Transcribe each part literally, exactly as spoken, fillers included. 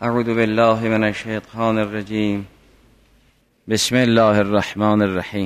اعوذ بالله من الشیطان الرجیم. بسم الله الرحمن الرحیم.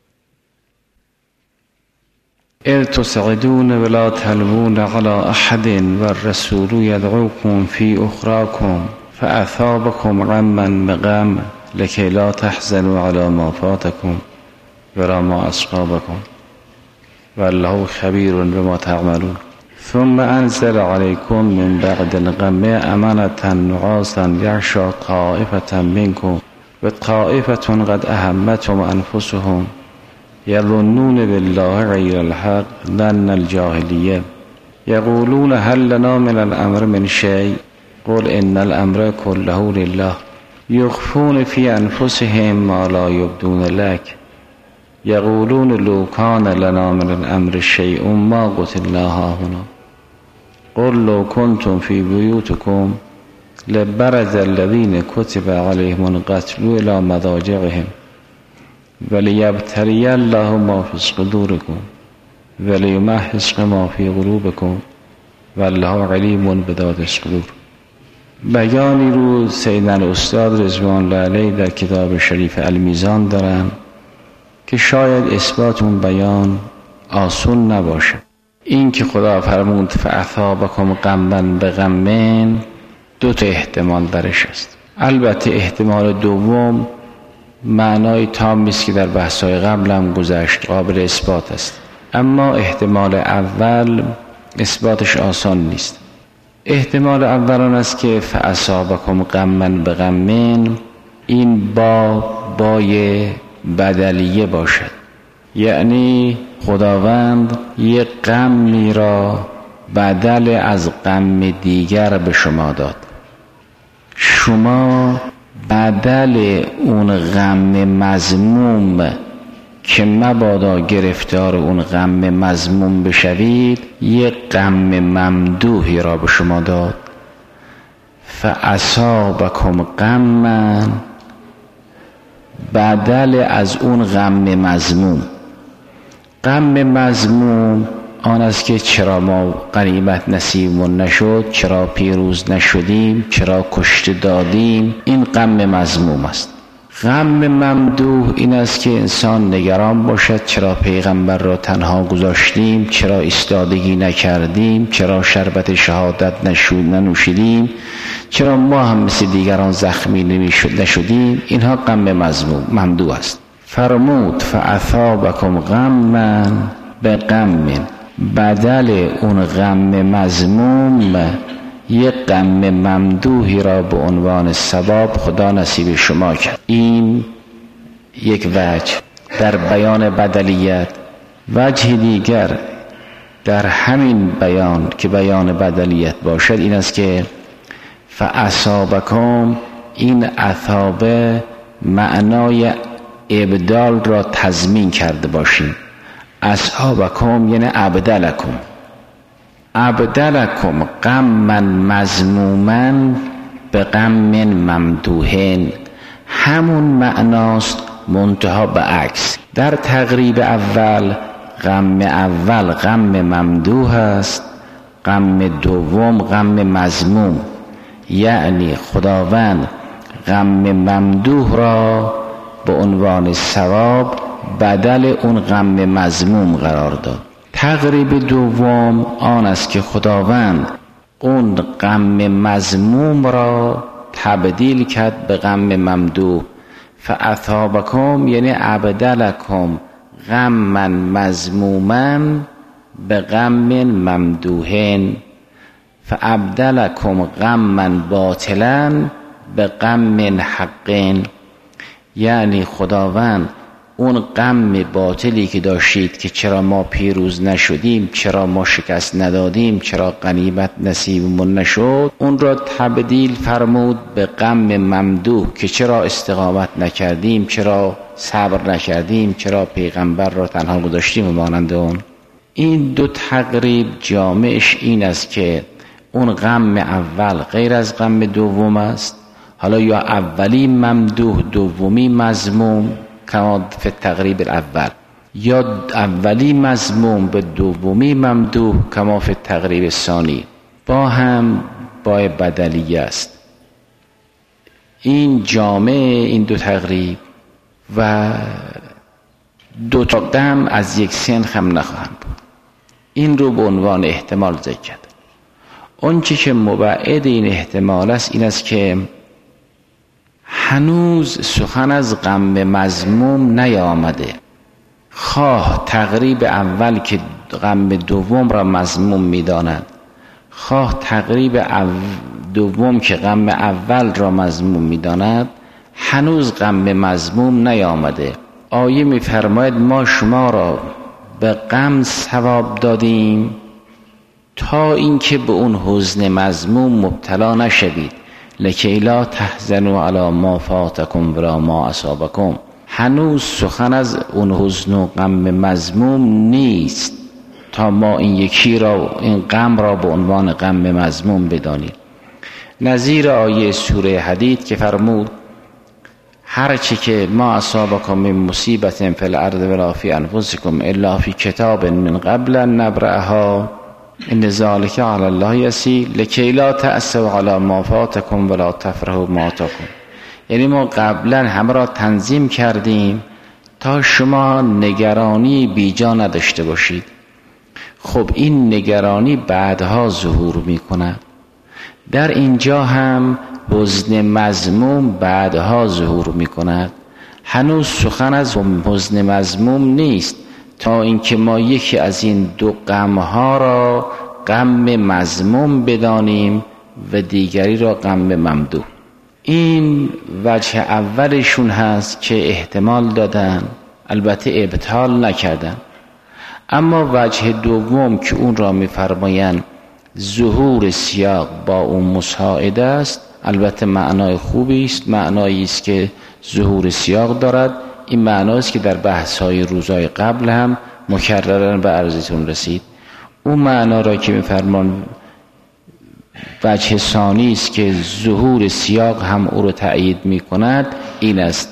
اذ تصعدون ولا تلوون على احد والرسول يدعوكم في اخراكم فاثابكم غما بغم لكي لا تحزنوا على ما فاتكم ولا ما اصابكم والله خبير بما تعملون. ثم انزل عليكم من بعد الغم امنة نعاسا يغشى طائفة منكم وطائفة قد اهمتهم انفسهم يظنون بالله غير الحق ظن الجاهلية يقولون هل لنا من الامر من شيء قل ان الامر كله لله يخفون في انفسهم ما لا يبدون لك يقولون لو كان لنا من الامر شيء ما قتلنا هاهنا قل لو كنتم في بيوتكم لبرز الذين كتب عليهم القتل الى مضاجعهم وليبتلي الله ما في صدوركم وليمحص ما في قلوبكم والله علیم بذات الصدور. بیانی رو سیدنا استاد رضوان الله علیه در کتاب شریف المیزان دارن که شاید اثبات اون بیان آسون نباشه. این که خدا فرمود فاثابکم غما بغم، دو تا احتمال درش است. البته احتمال دوم معنای تامی است که در بحث‌های قبل هم گذشت، قابل اثبات است. اما احتمال اول اثباتش آسان نیست. احتمال اول آن است که فاثابکم غما بغم این با بای بدلیه باشد، یعنی خداوند یک غمی را بدل از غم دیگر به شما داد. شما بدل اون غم مذموم که مبادا گرفتار اون غم مذموم بشوید یک غم ممدوحی را به شما داد. فاصابکم غما، بدل از اون غم مذموم. غم مذموم آن است که چرا ما غنیمت نصیبمون نشد، چرا پیروز نشدیم، چرا کشته دادیم، این غم مذموم است. غم ممدوح این است که انسان نگران باشد چرا پیغمبر را تنها گذاشتیم، چرا ایستادگی نکردیم، چرا شربت شهادت ننوشیدیم، چرا ما هم مثل دیگران زخمی نشدیم. اینها غم مذموم ممدوح است. فرمود فاثابکم غما بغم، بدل اون غم مذموم یک غم ممدوحی را به عنوان ثواب خدا نصیب شما کرد. این یک وجه در بیان بدلیت. وجه دیگر در همین بیان که بیان بدلیت باشد این است که فاصابکم، این اثابه معنای ابدال را تضمین کرده باشیم. اصحابکم یعنی ابدلکم، ابدلکم غما مذموما به غم ممدوحن، همون معناست منتها به عکس. در تقریب اول غم اول غم ممدوح است، غم دوم غم مذموم، یعنی خداوند غم ممدوح را به عنوان ثواب بدل اون غم مذموم قرار داد. تقریب دوم آن است که خداوند اون غم مذموم را تبدیل کرد به غم ممدوح. فاثابکم یعنی ابدلکم غما مذموما به غم ممدوحن، فابدلکم غما باطلا به غم حقن، یعنی خداوند اون غم باطلی که داشتید که چرا ما پیروز نشدیم، چرا ما شکست ندادیم، چرا غنیمت نصیبمون نشد، اون را تبدیل فرمود به غم ممدوح که چرا استقامت نکردیم، چرا صبر نکردیم، چرا پیغمبر را تنها گذاشتیم و مانند اون. این دو تقریب جامعش این است که اون غم اول غیر از غم دوم است. حالا یا اولی ممدوح دومی مذموم کما فی التقریب الاول، یا اولی مذموم به دومی ممدوح کما فی التقریب الثانی، با هم با بدلیه است. این جامعه، این دو تقریب و دو تا غم از یک سنخ هم نخواهند بود. این رو به عنوان احتمال ذکر کرد. اون چی که مبعد این احتمال است این است که هنوز سخن از غم مذموم نیامده. خواه تقریب اول که غم دوم را مذموم می‌داند، خواه تقریب دوم که غم اول را مذموم می‌داند، هنوز غم مذموم نیامده. آیه می‌فرماید ما شما را به غم ثواب دادیم تا اینکه به اون حزن مذموم مبتلا نشوید، لکی لا تحزنوا علی ما فاتکم ولا ما اصابکم. هنوز سخن از اون حزن و غم مذموم نیست تا ما این یکی را، این غم را به عنوان غم مذموم بدانیم. نظیر آیه سوره حدید که فرمود هرچی که ما اصابکم من مصیبت فی الارض ولا فی انفسکم الا فی کتاب من قبل ان نبرأها ان ذلک علی الله یسیر لکی لا تأسوا علی ما فاتکم ولا تفرحوا ما آتاکم. یعنی ما قبلا همه را تنظیم کردیم تا شما نگرانی بیجا نداشته باشید. خب این نگرانی بعدها ظهور می کند. در اینجا هم حزن مذموم بعدها ظهور می کند. هنوز سخن از حزن مذموم نیست تا اینکه ما یکی از این دو غمها را غم مذموم بدانیم و دیگری را غم ممدوح. این وجه اولشون هست که احتمال دادن، البته ابطال نکردن. اما وجه دوم که اون را می‌فرمایند ظهور سیاق با اون مساعده است، البته معنای خوبی است، معنایی است که ظهور سیاق دارد. این معناست که در بحث‌های روزهای قبل هم مکرراً به عرضتون رسید. اون معنا را که می‌فرمان وجه ثانی است که ظهور سیاق هم او را تأیید می‌کند، این است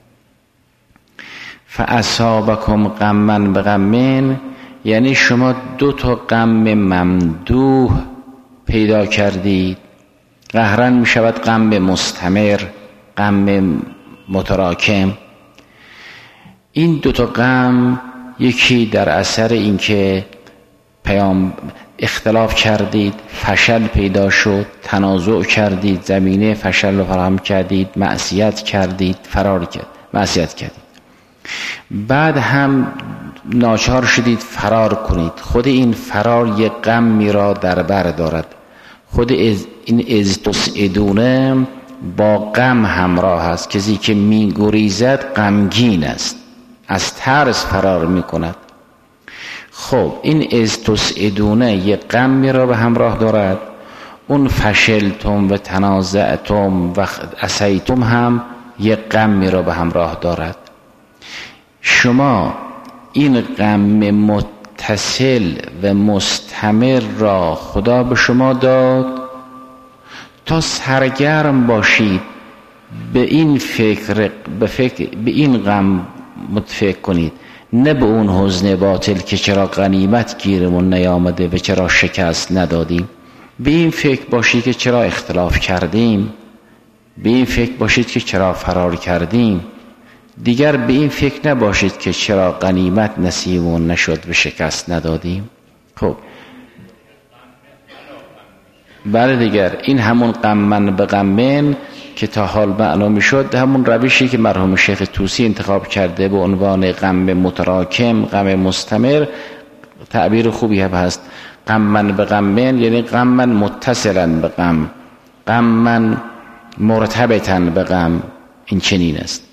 فاصابکم غما بغم، یعنی شما دو تا غم ممدوح پیدا کردید. قهرن می شود غم مستمر، غم متراکم. این دو تا غم یکی در اثر اینکه پیام اختلاف کردید، فشل پیدا شد، تنازع کردید، زمینه فشل رو فراهم کردید، معصیت کردید، فرار کرد، معصیت کردید. بعد هم ناچار شدید فرار کنید. خود این فرار یک غمی را در بر دارد. خود از این ازتسعدونه با غم همراه است. کسی که می گریزد غمگین است، از ترس فرار می کند. خب این ازتسعدونه یک غمی را به همراه دارد. اون فشلتم و تنازعتم و عصیتم هم یک غمی را به همراه دارد. شما این غم متصل و مستمر را خدا به شما داد تا سرگرم باشید به این فکر، به فکر به این غم متفکر کنید، نه به اون حزن باطل که چرا غنیمت گیرمون نیامده و چرا شکست ندادیم. به این فکر باشید که چرا اختلاف کردیم، به این فکر باشید که چرا فرار کردیم. دیگر به این فکر نباشید که چرا غنیمت نصیبمون نشد و شکست ندادیم. خب بله دیگر این همون غمن به غمن که تا حال معنا میشد، همون روشی که مرحوم شیخ طوسی انتخاب کرده به عنوان غم متراکم، غم مستمر، تعبیر خوبی هم هست. غمن به غمن یعنی غمن متصلا به غم، غمن مرتبطا به غم. این چنین است.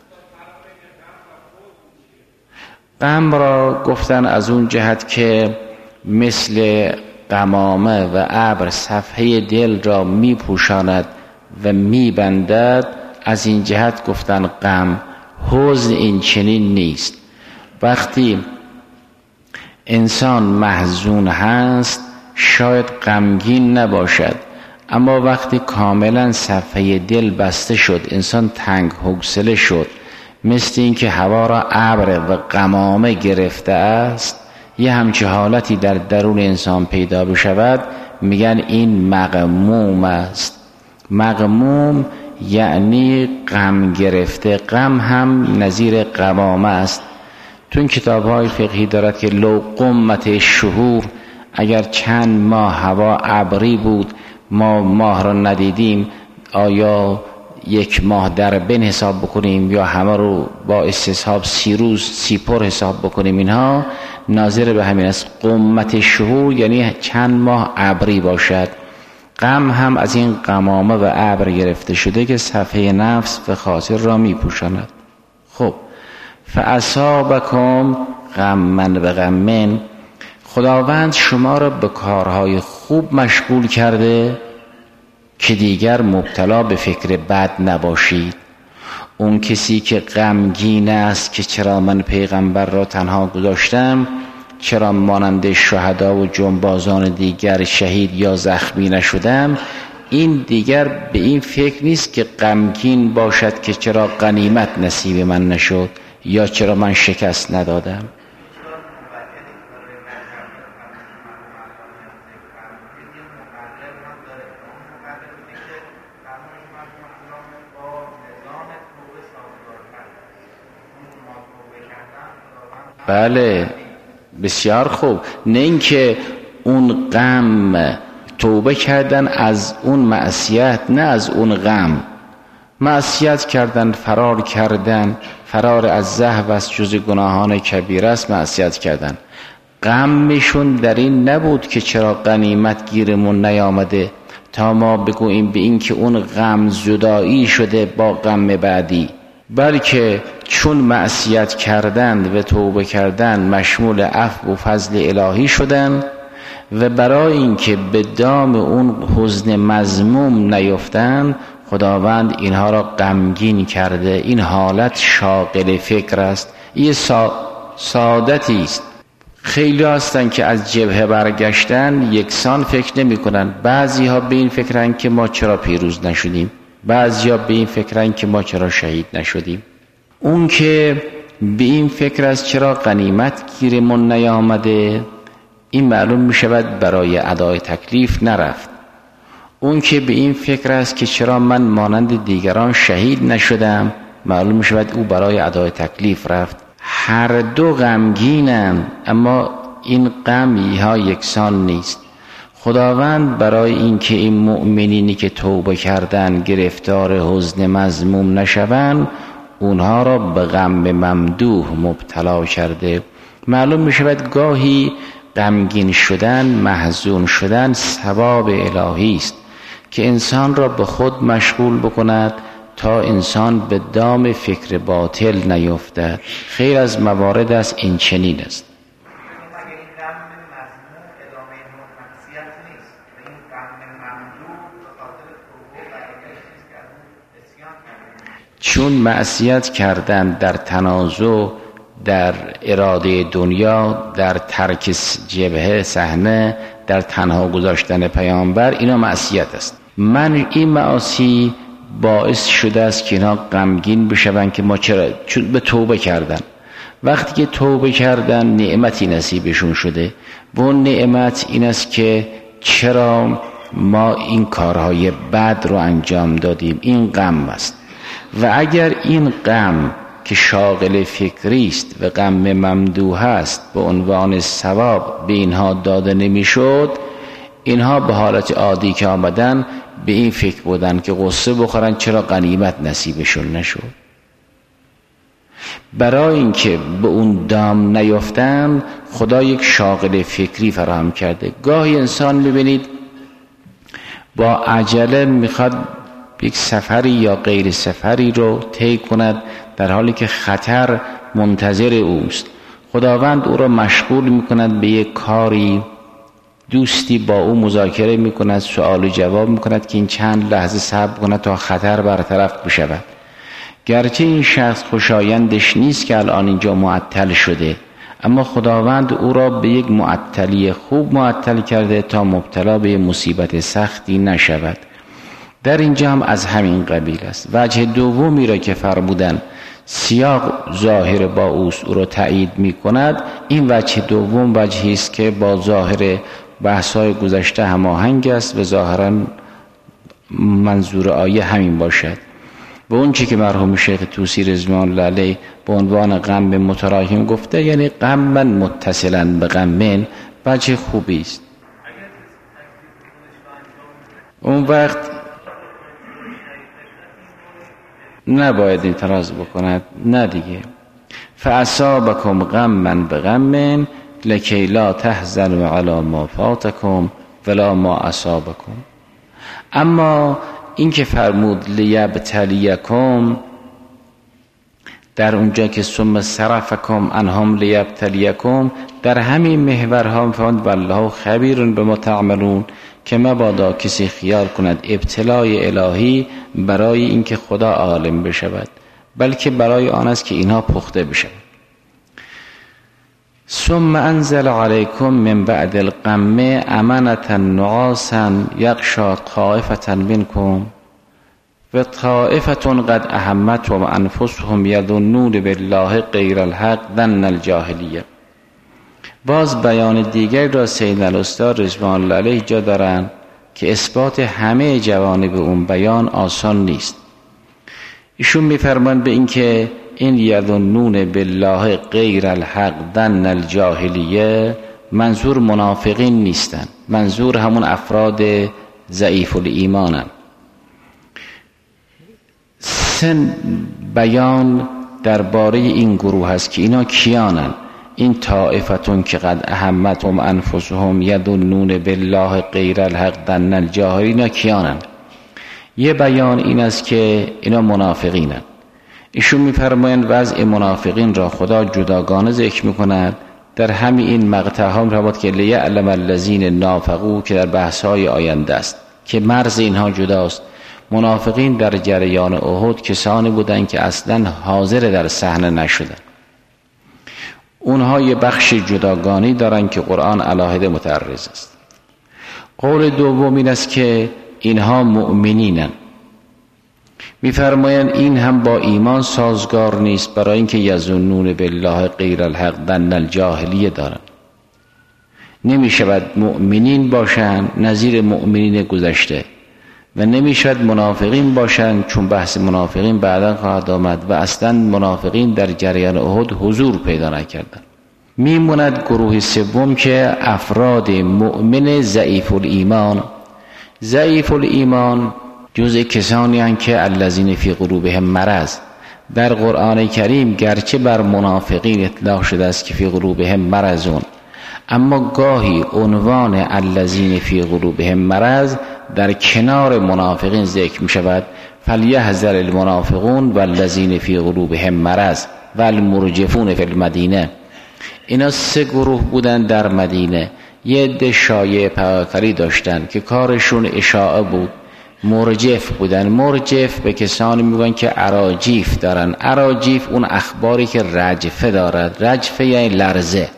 غم را گفتن از اون جهت که مثل غمامه و ابر صفحه دل را می پوشاند و می بندد، از این جهت گفتن غم. حزن این چنین نیست. وقتی انسان محزون هست شاید غمگین نباشد، اما وقتی کاملا صفحه دل بسته شد، انسان تنگ حوصله شد، مثل این که هوا را ابر و غمامه گرفته است، یه همچه حالتی در درون انسان پیدا بشود، میگن این مغموم است. مغموم یعنی غم گرفته. غم هم نظیر قوامه است. تو این کتاب‌های فقهی دارد که لو قمت شهور، اگر چند ماه هوا ابری بود ما ماه را ندیدیم، آیا یک ماه در بین حساب بکنیم یا همه رو با استصحاب سی روز سی پر حساب بکنیم؟ اینها ناظر به همین است. قمت شهور یعنی چند ماه ابری باشد. غم هم از این قمامه و ابر گرفته شده که صفحه نفس و خاطر را می پوشاند. خب فاصابکم غما بغم، خداوند شما را به کارهای خوب مشغول کرده که دیگر مبتلا به فکر بد نباشید. اون کسی که غمگین است که چرا من پیغمبر را تنها گذاشتم، چرا مانند شهدا و جنبازان دیگر شهید یا زخمی نشدم، این دیگر به این فکر نیست که غمگین باشد که چرا غنیمت نصیب من نشد یا چرا من شکست ندادم. بله بسیار خوب. نه اینکه اون غم، توبه کردن از اون معصیت، نه از اون غم. معصیت کردن، فرار کردن، فرار از زحف از جز گناهان کبیره است معصیت کردن. غمشون در این نبود که چرا غنیمت گیرمون نیامده تا ما بگوییم به این که اون غم جدایی شده با غم بعدی، بلکه چون معصیت کردند و توبه کردند مشمول عفو و فضل الهی شدند و برای اینکه به دام اون حزن مذموم نیفتند خداوند اینها را غمگین کرده. این حالت شاغل فکر است. این سا... سعادتی است. خیلی هستند که از جبهه برگشتن یکسان فکر نمی کنند. بعضی ها به این فکرن که ما چرا پیروز نشدیم، بعضی ها به این فکرن که ما چرا شهید نشدیم. اون که به این فکر است چرا غنیمت گیرمون نیامده، این معلوم می شود برای ادای تکلیف نرفت. اون که به این فکر است که چرا من مانند دیگران شهید نشدم، معلوم می شود او برای ادای تکلیف رفت. هر دو غمگینند، اما این غم ها یکسان نیست. خداوند برای اینکه این مؤمنینی که توبه کردن گرفتار حزن مذموم نشوند، اونها را به غم ممدوح مبتلا کرده. معلوم می شود گاهی غمگین شدن، محزون شدن ثواب الهی است که انسان را به خود مشغول بکند تا انسان به دام فکر باطل نیفتد. خیر از موارد است این چنین است. چون معصیت کردن در تنازع، در اراده دنیا، در ترک جبهه صحنه، در تنها گذاشتن پیامبر، اینا معصیت است. من این معاصی باعث شده است که اینا غمگین بشوند که ما چرا، چون به توبه کردن. وقتی که توبه کردن نعمتی نصیبشون شده و اون نعمت این است که چرا ما این کارهای بد رو انجام دادیم. این غم است. و اگر این غم که شاغل فکری است و غم ممدوح است به عنوان ثواب به اینها داده نمیشد، اینها به حالت عادی که آمدن به این فکر بودن که قصه بخورن چرا غنیمت نصیبشون نشد. برای اینکه به اون دام نیفتن خدا یک شاغل فکری فراهم کرده. گاهی انسان میبینید با عجله میخواد یک سفری یا غیر سفری رو طی کند در حالی که خطر منتظر اوست. خداوند او را مشغول میکند به یک کاری، دوستی با او مذاکره میکند، سوال و جواب میکند که این چند لحظه صبر کند تا خطر برطرف بشود. گرچه این شخص خوشایندش نیست که الان اینجا معطل شده، اما خداوند او را به یک معطلی خوب معطل کرده تا مبتلا به مصیبت سختی نشود. در اینجا هم از همین قبیل است. وجه دومی را که فرمودن سیاق ظاهر با اوست او را تایید می کند، این وجه دوم وجهی است که با ظاهر بحث‌های گذشته هماهنگ است و ظاهرا منظور آیه همین باشد. و اون چی که مرحوم شیخ طوسی رضوان الله علیه به عنوان غم متراکم گفته، یعنی غما متصلا به غمین، وجه خوبی است. اون وقت نباید اعتراض بکند، نه دیگه. فاصابکم غما بغم لکی لا تحزنوا علی ما فاتکم ولا ما اصابکم. اما این که فرمود لیبتلیکم، در اونجا که ثم صرفکم عنهم لیبتلیکم، در همین محورها فرمود والله خبیر بما تعملون، که مبادا کسی خیال کند ابتلای الهی برای اینکه خدا عالم بشود، بلکه برای آن است که اینها پخته بشود. ثم انزل علیکم من بعد الغم امنة نعاسا یغشی طائفة منکم و طائفة قد اهمتهم انفسهم یظنون بالله غیر الحق ظن الجاهلیه. باز بیان دیگر را سید الاستاد رضوان الله علیه جا دارند که اثبات همه جوانب اون بیان آسان نیست. ایشون میفرمایند به این که این یظنون بالله غیر الحق ظن الجاهلیه منظور منافقین نیستن، منظور همون افراد ضعیف الایمانن. سن بیان درباره این گروه هست که اینا کیانن، این طائفتون که قد اهمتهم انفسهم یظنون بالله غیر الحق ظن الجاهلیه، اینا کیانن؟ یه بیان این است که اینا منافقینن. ایشون میفرمایند وضع منافقین را خدا جداگانه ذکر میکند در همین این مقطع ها، میفرماید که لیعلم الذین نافقوا که در بحث های آینده است که مرز اینها جداست. منافقین در جریان احد کسانی بودند که اصلا حاضر در صحنه نشدند. اونها یه بخش جداگانی دارن که قرآن علاهده متعرض است. قول دوم این است که اینها مؤمنینن. میفرمایند این هم با ایمان سازگار نیست، برای اینکه یظنون بالله غیر الحق ظن الجاهلیه دارن. نمیشود مؤمنین باشن نظیر مؤمنین گذشته و نمیشود منافقین باشن، چون بحث منافقین بعدا خواهد آمد و اصلا منافقین در جریان احد حضور پیدا نکردن. میموند گروه سوم که افراد مؤمن ضعیف الایمان. ضعیف الایمان جزء کسانی هستند که الذین فی قلوبهم مرض. در قرآن کریم گرچه بر منافقین اطلاق شده است که فی قلوبهم مرضون، اما گاهی عنوان الذین فی قلوبهم مرض در کنار منافقین ذکر می شود. فلیحذر المنافقون والذین فی قلوبهم مرض والمرجفون فی المدینه. اینا سه گروه بودن در مدینه. یه عده شایعه پراکنی داشتن که کارشون اشاعه بود. مرجف بودن. مرجف به کسانی میگن که اراجیف دارن. اراجیف اون اخباری که رجفه دارد. رجفه یعنی لرزه.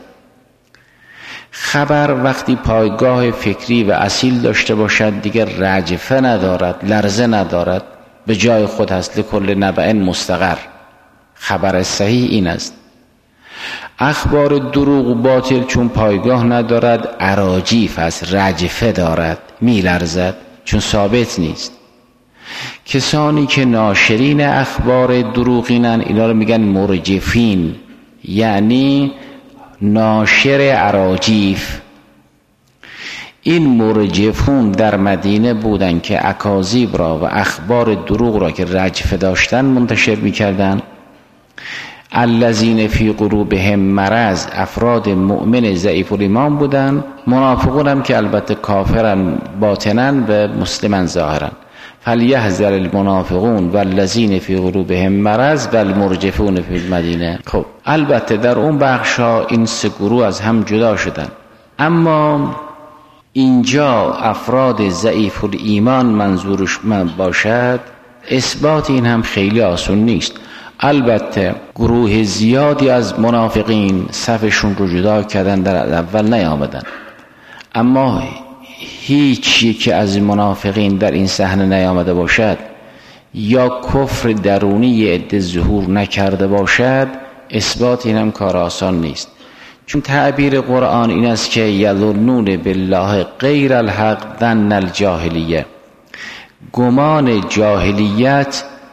خبر وقتی پایگاه فکری و اصیل داشته باشد دیگه رجفه ندارد، لرزه ندارد، به جای خود هست. لکل نبأ مستقر. خبر صحیح این است. اخبار دروغ و باطل چون پایگاه ندارد اراجیف است، رجفه دارد، می لرزد، چون ثابت نیست. کسانی که ناشرین اخبار دروغینن اینا رو میگن مرجفین، یعنی ناشر اراجیف. این مرجفون در مدینه بودن که اکاذیب را و اخبار دروغ را که رجفه داشتن منتشر میکردن. الذین فی قلوبهم مرض افراد مؤمن ضعیف الایمان بودن. منافقون هم که البته کافرن باطنا و مسلمن ظاهرا. فلیحذر المنافقون والذین فی قلوبهم مرض والمرجفون فی المدینه. خب البته در اون بخشا این سه گروه از هم جدا شدن، اما اینجا افراد ضعیف الایمان منظورش من باشد، اثبات این هم خیلی آسان نیست. البته گروه زیادی از منافقین صفشون رو جدا کردن، در اول نیامدن، اما هیچ یکی از منافقین در این صحنه نیامده باشد یا کفر درونی عده ظهور نکرده باشد، اثبات این هم کار آسان نیست. چون تعبیر قرآن این است که یظنون بالله غیر الحق ظن الجاهلیه. گمان جاهلیت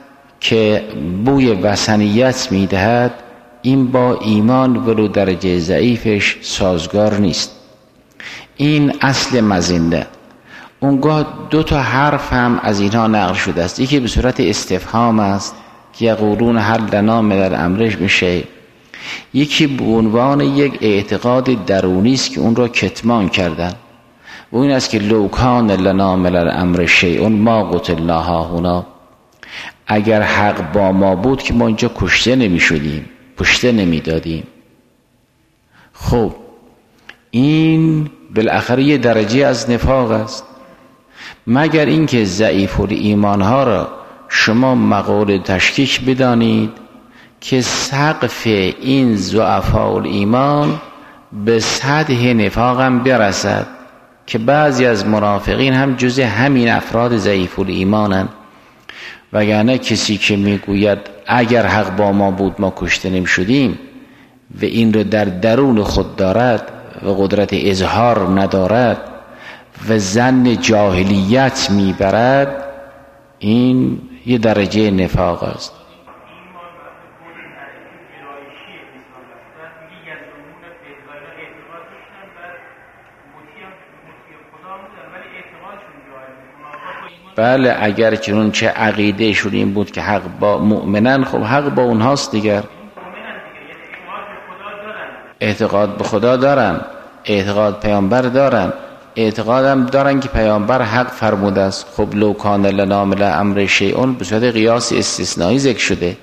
که بوی وثنیت میدهد، این با ایمان ولو درجه ضعیفش سازگار نیست. این اصل مزنده. اونگاه دو تا حرف هم از اینها نقل شده است. یکی به صورت استفهام است که یقولون هل لنا من الامر من شیء، یکی به عنوان یک اعتقاد درونی است که اون را کتمان کردن و این است که لو کان لنا من الامر شیء ما قتلنا هاهنا، اگر حق با ما بود که ما اینجا کشته نمی شدیم، کشته نمی دادیم. خب این بالاخره یه درجه از نفاق است. مگر اینکه ضعیف الایمان ها را شما مقول تشکیک بدانید که سقف این ضعفاء الایمان به سطح نفاق هم برسد که بعضی از منافقین هم جز همین افراد ضعیف الایمانند. وگرنه کسی که میگوید اگر حق با ما بود ما کشته نمی شدیم و این رو در درون خود دارد و قدرت اظهار ندارد و ظن جاهلیت میبرد، این یه درجه نفاق است. بله اگر چنون چه عقیده شون این بود که حق با مؤمنن، خب حق با اونهاست دیگر. اعتقاد به خدا دارن، اعتقاد پیامبر دارن، اعتقادم دارن که پیامبر حق فرموده است. خب لو کان لنا من الامر شیء به صورت قیاس استثنایی ذکر شده،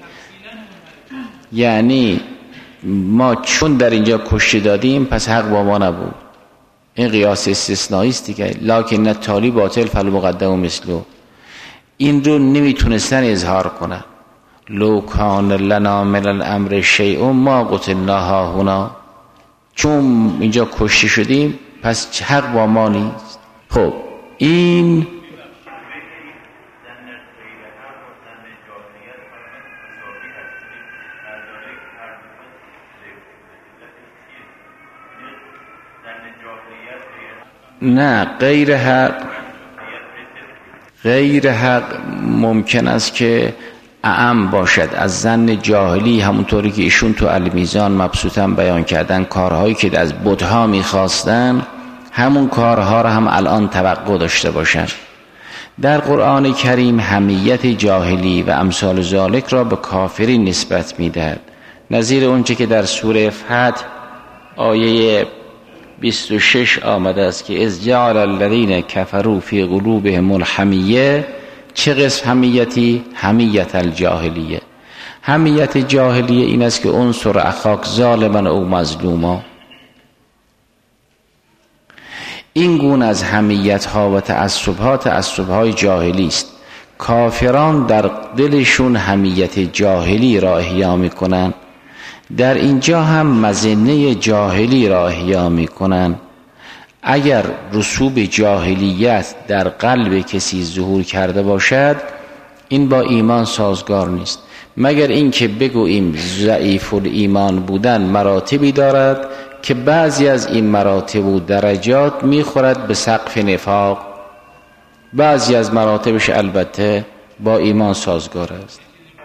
یعنی ما چون در اینجا کشته دادیم پس حق با ما نبود. این قیاس استثنایی است دیگه. لکن التالی باطل فالمقدم مثلو، این رو نمیتونستن اظهار کنن. لو کان لنا من الامر شیء ما قتلنا هاهنا، چون اینجا کشته شدیم پس حق با ما نیست. خب این نه، غیر حق غیر حق ممکن است که اعم باشد از ظن جاهلی، همونطوری که ایشون تو المیزان مبسوطا بیان کردن کارهایی که از بت‌ها میخواستن همون کارها را هم الان توقع داشته باشن. در قرآن کریم حمیت جاهلی و امثال ذالک را به کافری نسبت میدهد، نظیر اونچه که در سوره فتح آیه بیست و شش آمده است که اذ جعل الذین کفروا فی قلوبهم الحمیه. چه قسم حمیتی؟ حمیت الجاهلیه. حمیت جاهلیه این است که انصر اخاک ظالما او مظلوما. این گونه از حمیت ها و تعصب ها تعصب های جاهلی است. کافران در دلشون حمیت جاهلی را احیا میکنن، در اینجا هم مظنه جاهلی را احیا میکنن. اگر رسوب جاهلیت در قلب کسی ظهور کرده باشد این با ایمان سازگار نیست، مگر اینکه بگوییم ضعیف الایمان بودن مراتبی دارد که بعضی از این مراتب و درجات میخورد به سقف نفاق، بعضی از مراتبش البته با ایمان سازگار است.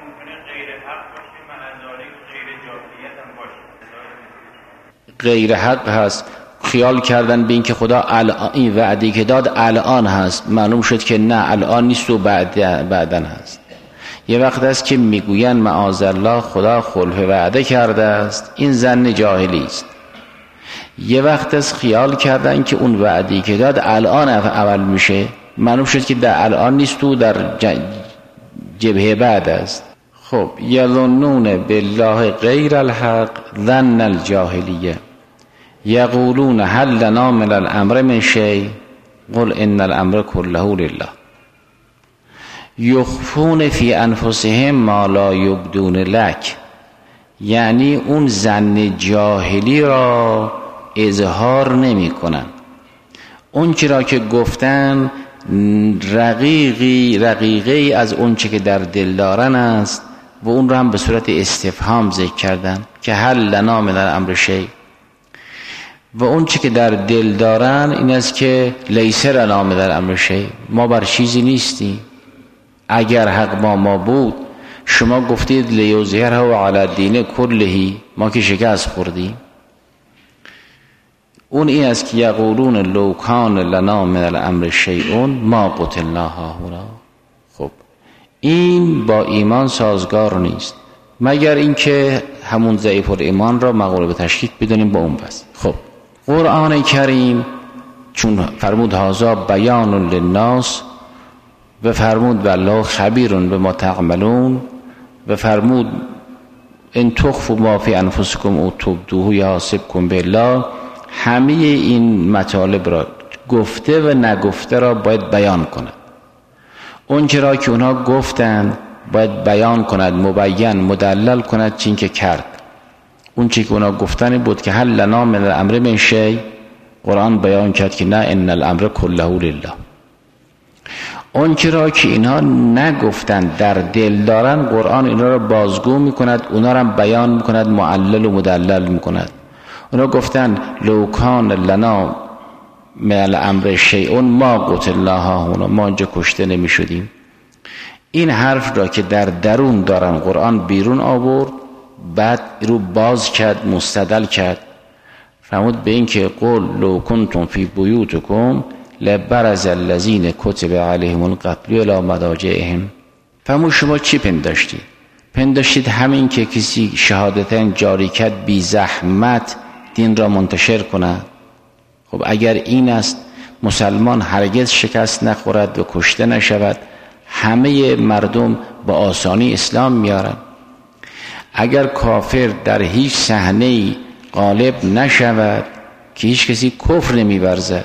غیر حق هست، خیال کردن به این که خدا الان این وعدی که داد الان هست، معلوم شد که نه الان نیست و بعد بعدن هست. یه وقت است که میگوین معاذالله خدا خلف وعده کرده است، این ظن جاهلی است. یه وقت است خیال کردن که اون وعدی که داد الان عمل میشه، معلوم شد که در الان نیست و در جبهه بعد است. خب یظنون بالله غیر الحق ظن الجاهلیه یقولون هل لنا من الامر من شیء قل ان الامر كله لله یخفون فی انفسهم ما لا یبدون لک، یعنی اون ظن جاهلی را اظهار نمی کنن. اون چرا که گفتن رقیقی رقیقی از اون چه که در دل دارن است و اون را هم به صورت استفهام ذکر کردن که هل لنا من الامر شیء، و اون چی که در دل دارن این است که لیس لنا من الامر شیء، ما بر چیزی نیستیم. اگر حق با ما بود شما گفتید لیظهره علی الدین کله، ما که شکست خوردیم. اون این است که یقولون لو کان لنا من الامر شیء ما قتلنا هاهنا. خب این با ایمان سازگار نیست، مگر اینکه همون ضعیف الایمان را مقوله به تشکیک بدونیم با اون بس. خب قرآن کریم چون فرمود هذا بیان للناس و فرمود والله خبیر بما تعملون و فرمود ان تخفوا ما فی انفسکم او تبدوه یحاسبکم بالله، همه این مطالب را گفته و نگفته را باید بیان کند. اون چرا که اونها گفتند باید بیان کند، مبین مدلل کند چین که کرد. اون چی که اونا گفتن بود که هل لنا من الامر من شیء، قرآن بیان کرد که نه، ان الامر کله لله. اون چرا که اینها نگفتن در دل دارن، قرآن اینا را بازگو میکند، اونا را بیان میکند، معلل و مدلل میکند. اونا گفتن لو کان لنا من الامر شیء ما قتلنا هاهنا، ما اینجا کشته نمیشدیم. این حرف را که در درون دارن قرآن بیرون آورد، بعد رو باز کرد، مستدل کرد، فرمود به این که قل لو کنتم فی بیوتکم لبرز الذین کتب علیهم القتل الی مضاجعهم. فرمود شما چی پنداشتید؟ پنداشتید همین که کسی شهادتین جاری کرد بی زحمت دین را منتشر کند؟ خب اگر این است مسلمان هرگز شکست نخورد و کشته نشود، همه مردم با آسانی اسلام میارن. اگر کافر در هیچ صحنه‌ای غالب نشود که هیچ کسی کفر نمی‌ورزد،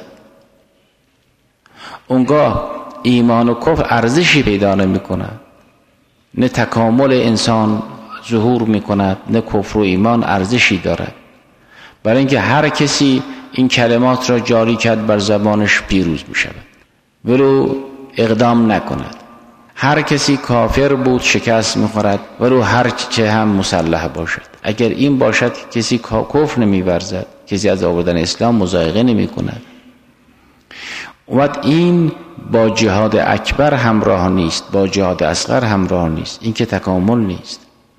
اونگاه ایمان و کفر ارزشی پیدا نمی‌کند، نه تکامل انسان ظهور می‌کند، نه کفر و ایمان ارزشی دارد. برای اینکه هر کسی این کلمات را جاری کرد بر زبانش پیروز می‌شود ولو اقدام نکند. هر کسی کافر بود شکست می‌خورد ولو هر چه هم مسلح باشد. اگر این باشد که کسی کفر نمی‌ورزد، کسی از آوردن اسلام مضایقه نمی‌کند، و این با جهاد اکبر همراه نیست، با جهاد اصغر همراه نیست. این که تکامل نیست.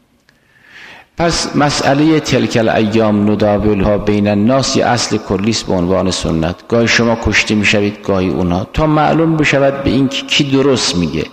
پس مسئله تلک الایام نداولها بین الناس یه اصل کلیست به عنوان سنت. گاهی شما کشته میشوید، گاهی اونا، تا معلوم بشود به این کی درست میگه.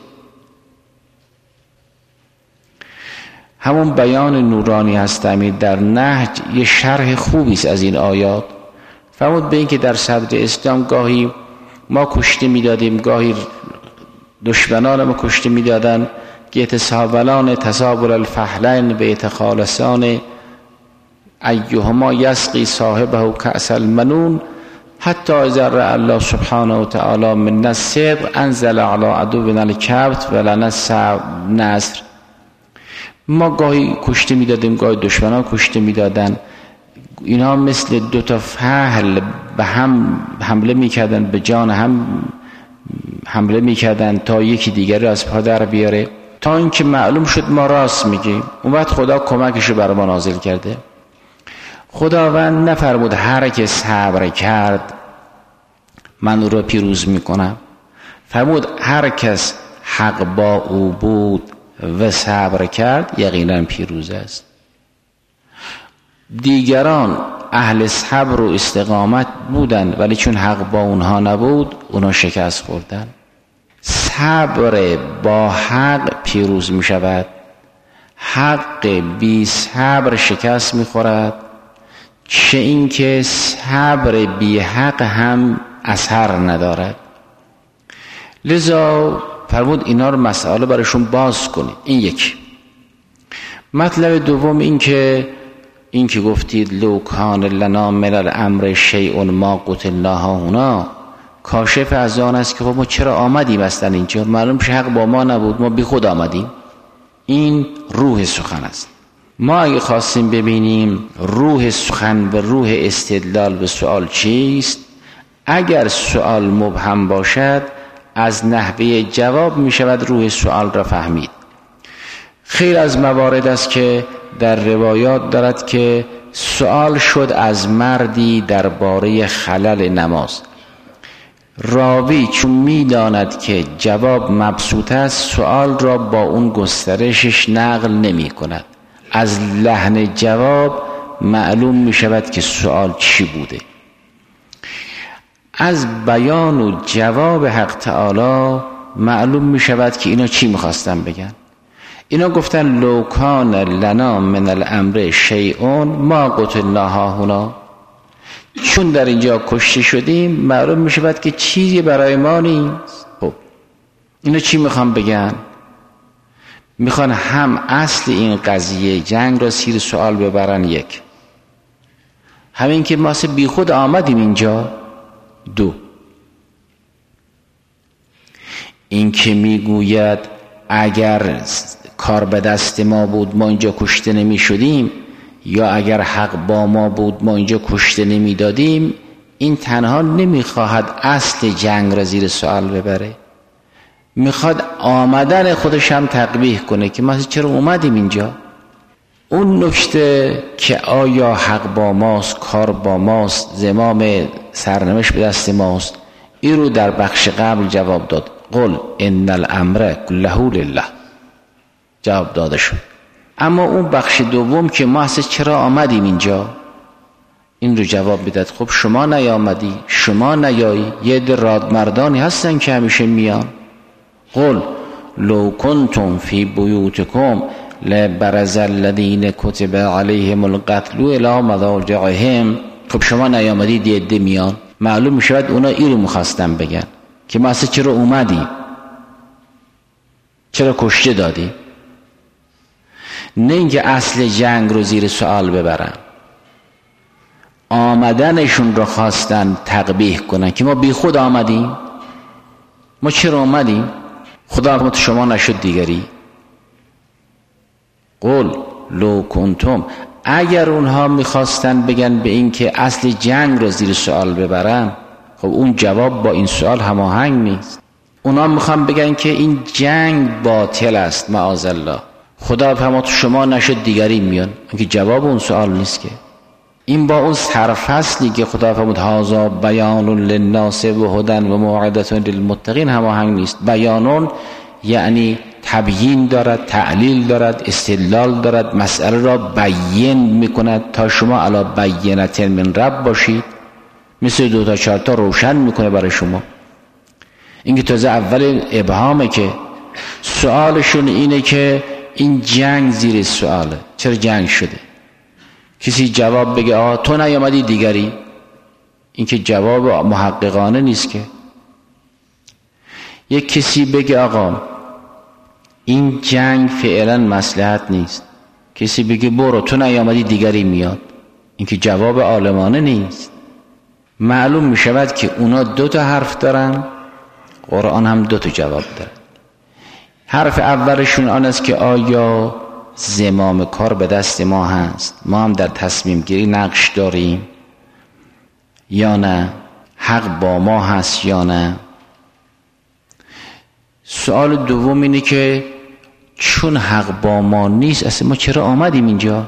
همون بیان نورانی هستمی در نهج یه شرح خوبی است از این آیات. فرمود به این که در صدر اسلام گاهی ما کشته میدادیم، گاهی دشمنان ما کشته میدادن، که تسابلان تسابل الفحلین به اتخالصان ایهما یسقی صاحبه کأس المنون حتی اذا رأى الله سبحانه و تعالی من الصدق انزل علی عدونا الکبت ولنا النصر. ما گاهی کشته میدادیم، گاهی دشمنان کشته میدادن. اینا مثل دو تا فحل به هم حمله میکردن، به جان هم حمله میکردن تا یکی دیگری از پا در بیاره، تا اینکه معلوم شد ما راست میگیم. اون وقت خدا کمکشو بر ما نازل کرده. خداوند نفرمود هر که صبر کرد من او را پیروز میکنم، فرمود هر کس حق با او بود و صبر کرد یقینا پیروز است. دیگران اهل صبر و استقامت بودن، ولی چون حق با اونها نبود اونها شکست خوردن. صبر با حق پیروز می شود، حق بی صبر شکست می خورد، چه این که صبر بی حق هم اثر ندارد. لذا فرمود اینا رو مسئله براشون باز کنید. این یک. مطلب دوم این که این که گفتید لو کان لنا من الامر شیء ما قتلنا هاهنا، کاشف از آن است که خب ما چرا آمدیم اصلا اینجا؟ معلوم شه حق با ما نبود، ما بی خود آمدیم. این روح سخن است. ما اگه خواستیم ببینیم روح سخن و روح استدلال به سوال چیست، اگر سوال مبهم باشد از نحوه جواب می شود روح سوال را فهمید. خیلی از موارد است که در روایات دارد که سوال شد از مردی درباره خلل نماز. راوی چون میداند که جواب مبسوط است سوال را با اون گسترشش نقل نمی کند. از لحن جواب معلوم می شود که سوال چی بوده. از بیان و جواب حق تعالی معلوم می شود که اینا چی میخواستن بگن. اینا گفتن لو کان لنا من الامر شیء ما قتلنا هاهنا. چون در اینجا کشته شدیم معلوم می شود که چیزی برای ما نیست. خب اینا چی میخوان بگن؟ میخوان هم اصل این قضیه جنگ را زیر سوال ببرن، یک، همین که ما بی خود آمدیم اینجا، دو، این که میگوید اگر کار به دست ما بود ما اینجا کشته نمی شدیم، یا اگر حق با ما بود ما اینجا کشته نمی دادیم، این تنها نمیخواهد اصل جنگ را زیر سوال ببره، میخواد آمدن خودش هم تقبیح کنه که ما چرا اومدیم اینجا. اون نکته که آیا حق با ماست، کار با ماست، زمام سرنوشت به دست ماست، این رو در بخش قبل جواب داد. قل ان الامر كله لله جواب داده شد. اما اون بخش دوم که ما اصلا چرا آمدیم اینجا، این رو جواب میداد. خب شما نیامدی، شما نیایی، یه عده رادمردانی هستن که همیشه میان. قل لو کنتم فی بیوتکم لبرز الذین کتب علیهم القتل الی مضاجعهم. خب شما نیامدید، یه عده میان. معلوم میشود اونا این رو میخواستن بگن که ما اصلا چرا اومدیم، چرا کشته دادیم. نه اینکه اصل جنگ رو زیر سوال ببرن، آمدنشون رو خواستن تقبیح کنن که ما بی خود آمدیم، ما چرا آمدیم، خدا رحمت شما نشد دیگری. قل لو کنتم، اگر اونها میخواستن بگن به این که اصل جنگ رو زیر سوال ببرن، خب اون جواب با این سوال هماهنگ نیست. اونا میخوان بگن که این جنگ باطل است معاذالله، خدا رحمت شما نشد دیگری میان، اینکه جواب اون سوال نیست. که این با اون سرفصلی که خدا فرمود هذا بیان للناس و هدی و موعظه للمتقین هماهنگ نیست. بیانون یعنی تبیین دارد، تعلیل دارد، استدلال دارد، مسئله را بیان میکند تا شما علی بینة من رب باشید، مثل دو تا چهار تا روشن میکنه برای شما. اینکه تازه اول ابهامه که سوالشون اینه که این جنگ زیر سواله، چرا جنگ شده. کسی جواب بگه آه تو نیامدی دیگری، این که جواب محققانه نیست. که یک کسی بگه آقا این جنگ فعلا مصلحت نیست، کسی بگه برو تو نیامدی دیگری میاد، این که جواب عالمانه نیست. معلوم می شود که اونا دو تا حرف دارن، قرآن هم دو تا جواب داره. حرف اولشون آن است که آیا زمام کار به دست ما هست، ما هم در تصمیم گیری نقش داریم یا نه، حق با ما هست یا نه. سوال دوم اینه که چون حق با ما نیست اصلا ما چرا آمدیم اینجا،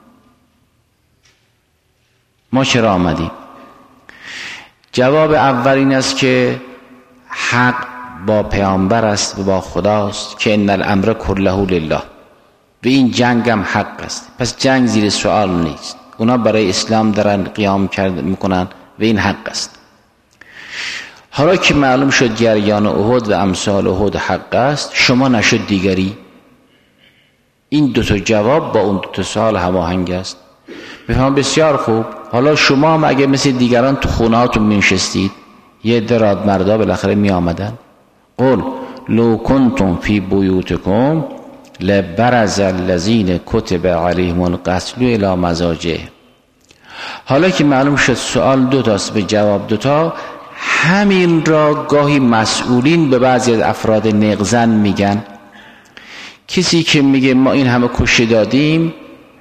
ما چرا آمدیم. جواب اول این است که حق با پیامبر است و با خداست که ان الامر كله لله، و این جنگ هم حق است، پس جنگ زیر سوال نیست. اونا برای اسلام دارن قیام کرد میکنن و این حق است. حالا که معلوم شد جریان احد و امثال احد حق است، شما نشد دیگری. این دو تا جواب با اون دو تا سوال هماهنگ است. بفهم بسیار خوب. حالا شما هم اگه مثل دیگران تو خونهاتون می‌نشستید، یه دراد مردا بالاخره می آمدن. قل لو کنتم فی بیوتکم لبرز الذین کتب علیهم القتل الی مضاجعهم. حالا که معلوم شد سوال دو تاست به جواب دو تا، همین را گاهی مسئولین به بعضی از افراد نقزن میگن. کسی که میگه ما این همه کشته دادیم،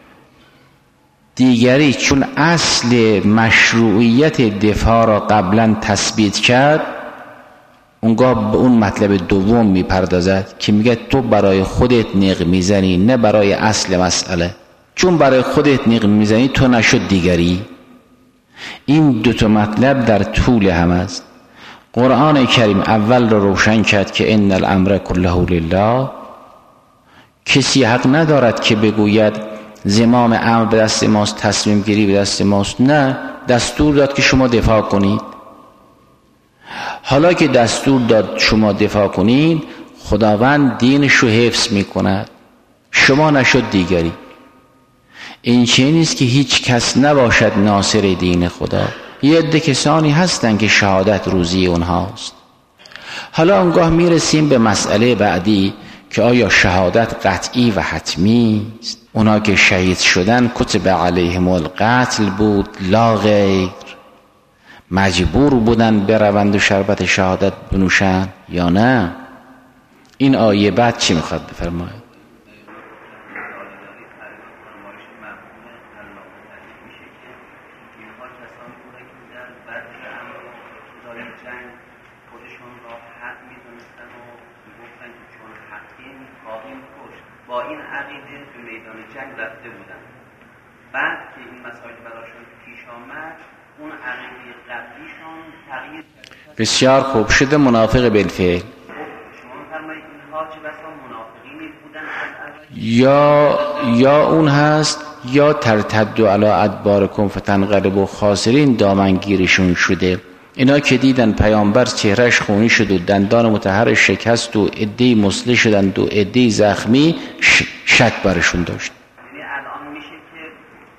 دیگری چون اصل مشروعیت دفاع را قبلا تثبیت کرد، اونگاه به اون مطلب دوم میپردازد که میگه تو برای خودت نق میزنی، نه برای اصل مسئله. چون برای خودت نق میزنی تو نشد دیگری. این دو تا مطلب در طول هم است. قرآن کریم اول رو روشن کرد که ان الامر کله لله. کسی حق ندارد که بگوید زمام امر به دست ماست، تصمیم گیری به دست ماست. نه، دستور داد که شما دفاع کنید. حالا که دستور داد شما دفاع کنید، خداوند دینش رو حفظ می کند، شما نشد دیگری. این چه نیست که هیچ کس نباشد ناصر دین خدا. یه عده کسانی هستن که شهادت روزی اونهاست. حالا اونگاه میرسیم به مسئله بعدی که آیا شهادت قطعی و حتمی است؟ اونا که شهید شدن کتب علیهم القتل بود لا غیر، مجبور بودن بروند و شربت شهادت بنوشن یا نه؟ این آیه بعد چی میخواد بفرماید؟ با این عقیده به میدان جنگ رفته بودن. بعد که این مسائل براشون پیش آمد، اون عقیده قبلیشون تغییر کرد. بسیار خوب شده. منافق بالفعل. شما فرمایید اینها چه بسا منافقینی بودن از اول، یا یا اون هست یا ترتد علی ادبارکم فتنقلبوا خاسرین دامنگیرشون شده. اینا که دیدن پیامبر چهرهش خونی شد و دندان مطهرش شکست و عده‌ای مسلح شدند و عده‌ای زخمی، شک برشون داشت. یعنی الان میشه که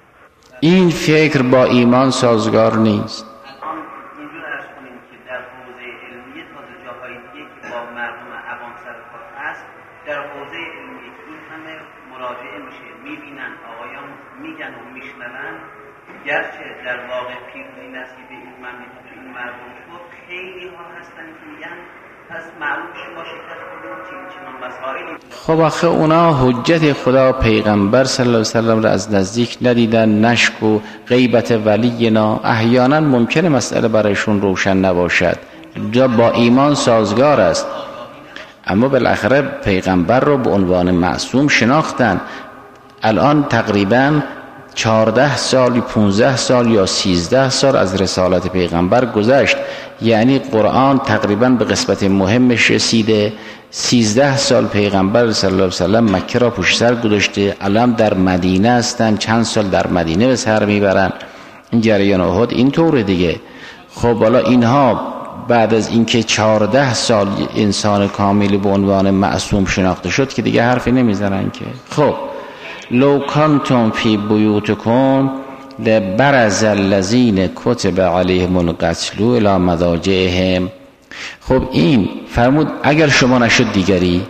این فکر با ایمان سازگار نیست. الان اینجور عرض کنیم که در حوزه علمیه تازه جاهای دیگه که با مردم عوام سر کار هست، در حوزه علمیه این همه مراجعه میشه، میبینن آقایان میگن و میشنون، گرچه در واقع پیروزی نصیب این مملکت و این مردم شد، خیلی ها هستن که میگن پس معلوم شما شکست خودمون چین چنان مسائلی بود. خب آخه اونا حجت خدا پیغمبر صلی الله علیه وسلم را از نزدیک ندیدن، نشک و غیبت ولینا. احیانا ممکنه مسئله برایشون روشن نباشد، جا با ایمان سازگار است، اما بالاخره پیغمبر رو به عنوان معصوم شناختن. الان تقریباً چهارده سال، پونزده سال یا سیزده سال از رسالت پیغمبر گذشت، یعنی قرآن تقریباً به قسمت مهمش رسیده. سیزده سال پیغمبر صلی الله علیه وسلم مکه را پشت سر گذاشته، الان در مدینه هستن، چند سال در مدینه به سر میبرن. این جریان احد این طوره دیگه. خب حالا اینها بعد از اینکه چهارده سال انسان کاملی به عنوان معصوم شناخته شد که دیگه حرفی نمیزنن که. خب لو کانتم فی بیوتکم لبرز الذین کتب علیهم القتل الی مضاجعهم. خب این فرمود اگر شما نشد دیگری.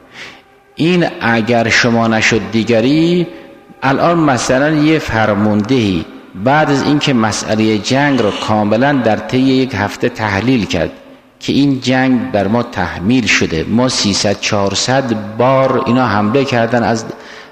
این اگر شما نشد دیگری، الان مثلا یه فرماندهی بعد از اینکه مسئله جنگ رو کاملا در طی یک هفته تحلیل کرد که این جنگ بر ما تحمیل شده، ما سیصد چهارصد بار اینا حمله کردن از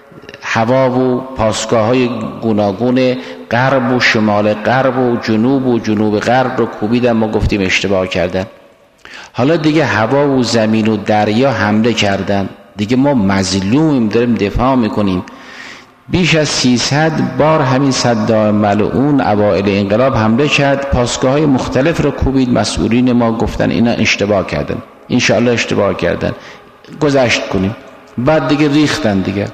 هوا و پاسگاه های گوناگون غرب و شمال غرب و جنوب و جنوب غرب رو کوبیدن، ما گفتیم اشتباه کردن. حالا دیگه هوا و زمین و دریا حمله کردن، دیگه ما مظلومیم، داریم دفاع میکنیم. بیش از سیصد بار همین صدام ملعون اوائل انقلاب حمله کرد، پاسگاه های مختلف رو کوبید، مسئولین ما گفتن اینا اشتباه کردن، انشاءالله اشتباه کردن، گذشت کنیم. بعد دیگه ریختن دیگه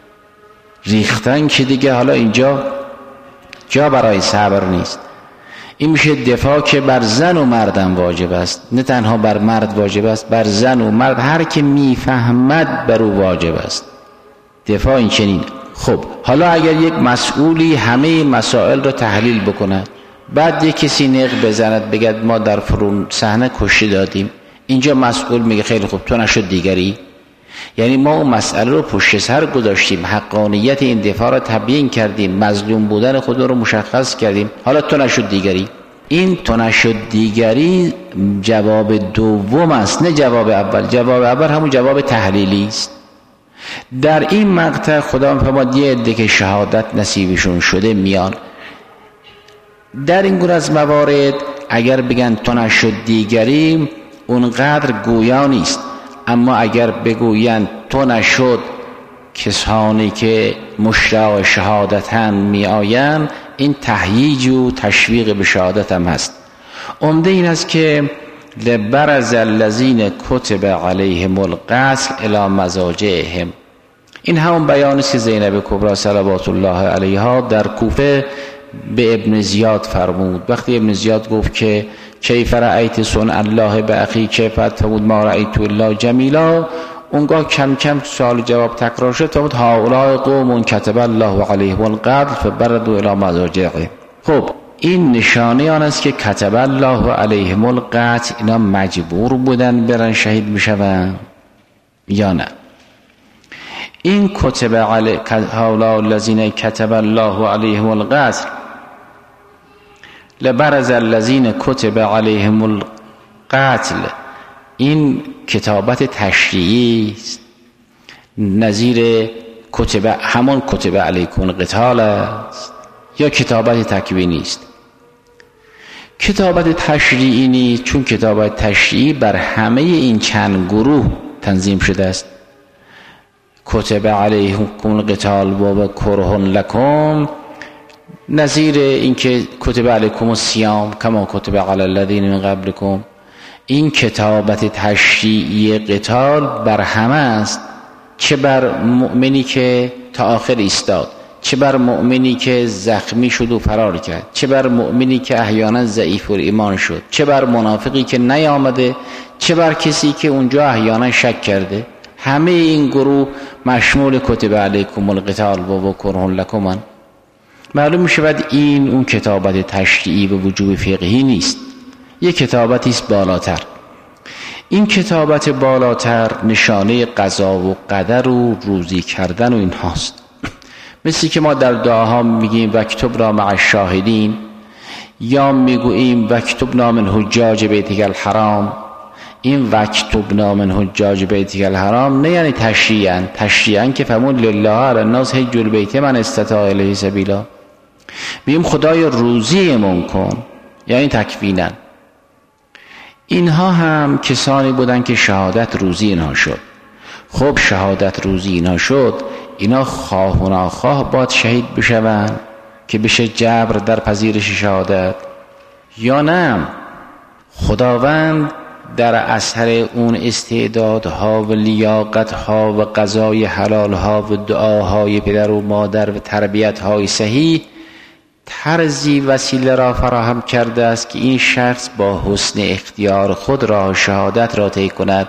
ریختن که دیگه حالا اینجا جا برای صبر نیست. این میشه دفاع که بر زن و مردم واجب است، نه تنها بر مرد واجب است، بر زن و مرد هر که میفهمد بر او واجب است دفاع. این چنین. خب حالا اگر یک مسئولی همه مسائل رو تحلیل بکنه، بعد یک کسی نق بزند بگد ما در فرون صحنه کشته دادیم، اینجا مسئول میگه خیلی خوب تو نشد دیگری. یعنی ما اون مسئله رو پشت سر گذاشتیم، حقانیت این دفاع رو تبیین کردیم، مظلوم بودن خود رو مشخص کردیم، حالا تو نشد دیگری. این تو نشد دیگری جواب دوم است، نه جواب اول. جواب اول همون جواب تحلیلی است. در این مقطع خدا می‌فرماید یه عده که شهادت نصیبشون شده میان. در این گونه از موارد اگر بگن تو نشد دیگری اونقدر گویا نیست، اما اگر بگویند تو نشد کسانی که مشتاق شهادتن می آیند، این تهییج و تشویق به شهادت هم هست. عمده این است که لبرز الذین کتب علیهم القتل الی مضاجعهم. این همون بیانی است که زینب کبری صلوات الله علیها در کوفه به ابن زیاد فرمود. وقتی ابن زیاد گفت که کیف رأیت صنع الله باخیک فرمود ما رأیت الا جمیلا، اونگاه کم کم سوال جواب تکرار شد. فرمود هؤلاء قوم کتب الله علیهم القتل فبردوا الی مضاجعهم. خب این نشانه آن است که کتب الله علیهم القتل، اینا مجبور بودن برن شهید بشون یا نه؟ این کتب علی هؤلاء الذین کتب الله علیهم القتل لبرز الذین کتب علیهم القتل، این کتابت تشریعی است، نظیر کتب همون کتب علیکم القتال است، یا کتابت تکوینی است؟ کتابت تشریعی نیست، چون کتابت تشریعی بر همه این چند گروه تنظیم شده است. کتب علیکم القتال و کره لکم، نظیر اینکه کتب علیکم الصیام کما کتب علی الذین من قبلکم. این کتابت تشریعی قتال بر همه است، چه بر مؤمنی که تا آخر ایستاد، چه بر مؤمنی که زخمی شد و فرار کرد، چه بر مؤمنی که احیانا ضعیف الایمان شد، چه بر منافقی که نیامده، چه بر کسی که اونجا احیانا شک کرده. همه این گروه مشمول کتب علیکم القتال و کره لکم. معلوم می شود این اون کتابت تشریعی به وجوب فقهی نیست، یک کتابتی است بالاتر. این کتابت بالاتر نشانه قضا و قدر و روزی کردن و این هاست. مثل که ما در دعاها میگیم وکتبنا مع الشاهدین، یا میگوییم وکتبنا من حجاج بیتک الحرام. این وکتبنا من حجاج بیتک الحرام نه یعنی تشریعاً، تشریعاً که فرمود لله علی الناس حج البیت من استطاع الیه سبیلا. میگیم خدای روزیمون کن، یعنی تکویناً. اینها هم کسانی بودن که شهادت روزی اینها شد. خب شهادت روزی اینها شد، اینا خواه و ناخواه باید شهید بشوند که بشه جبر در پذیرش شهادت، یا نه خداوند در اثر اون استعدادها و لیاقتها و قضای حلالها و دعاهای پدر و مادر و تربیتهای صحیح طرزی وسیله را فراهم کرده است که این شخص با حسن اختیار خود راه شهادت را طی کند.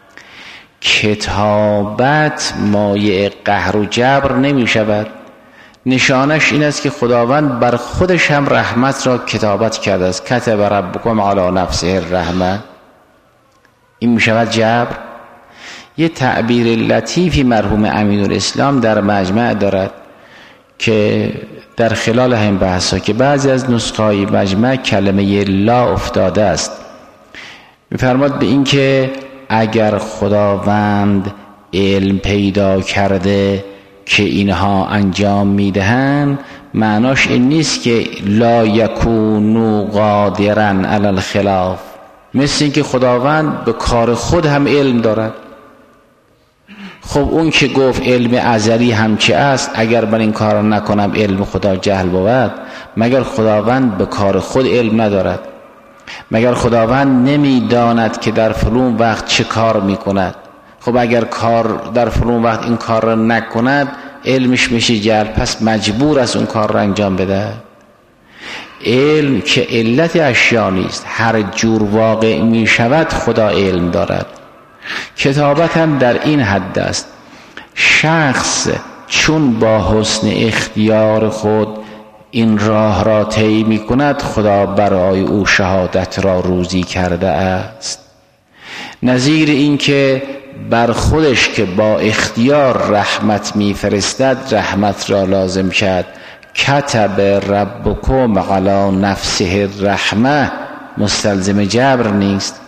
کتابت مایه قهر و جبر نمی شود. نشانش این است که خداوند بر خودش هم رحمت را کتابت کرده است. کتب ربکم علی نفسه الرحمه. این می شود جبر. یه تعبیر لطیفی مرحوم امین الاسلام در مجمع دارد که در خلال همین بحثا که بعضی از نسخه‌های مجمع کلمه لا افتاده است، می‌فرماد به این که اگر خداوند علم پیدا کرده که اینها انجام میدهند، معناش این نیست که لا یکونو قادرن علی الخلاف، مثل این که خداوند به کار خود هم علم دارد. خب اون که گفت علم ازلی هم چه است، اگر من این کار نکنم علم خدا جهل بود، مگر خداوند به کار خود علم ندارد؟ مگر خداوند نمیداند که در فلان وقت چه کار میکند؟ خب اگر کار در فلان وقت این کار را نکند علمش میشه جهل، پس مجبور است اون کار را انجام بده. علم که علت اشیا نیست، هر جور واقع میشود خدا علم دارد. کتابت هم در این حد است. شخص چون با حسن اختیار خود این راه را طی می کند، خدا برای او شهادت را روزی کرده است. نظیر این که بر خودش که با اختیار رحمت می فرستد رحمت را لازم کرد. کتب ربکم علی نفسه الرحمه مستلزم جبر نیست.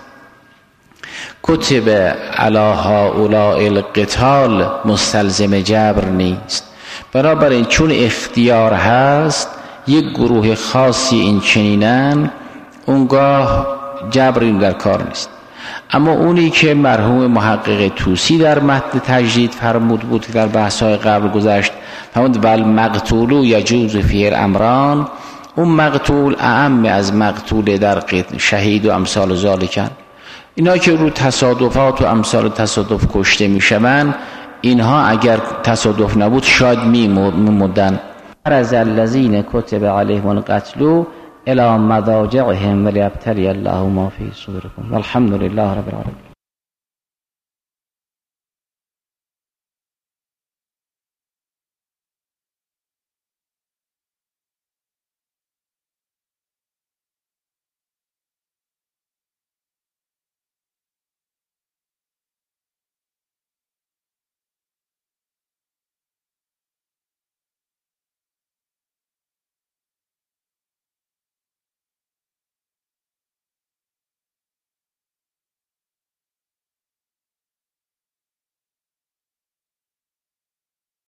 کتب علی هؤلاء القتال مستلزم جبر نیست. بنابراین چون اختیار هست، یک گروه خاصی این چنینن، اونگاه جبری در کار نیست. اما اونی که مرحوم محقق طوسی در متن تجدید فرمود بود که در بحث‌های قبل گذشت، فرمود ول مقتول یجوز فیه الامران، اون مقتول اعم از مقتول در شهید و امثال ذالکن. اینا که رو تصادفات و امثال تصادف کشته میشوند، اینها اگر تصادف نبود شاید میمردن. فرز الذین کتب علیهم القتل الی مضاجعهم ولیبتلی الله ما فی صدورکم والحمد لله رب العالمین.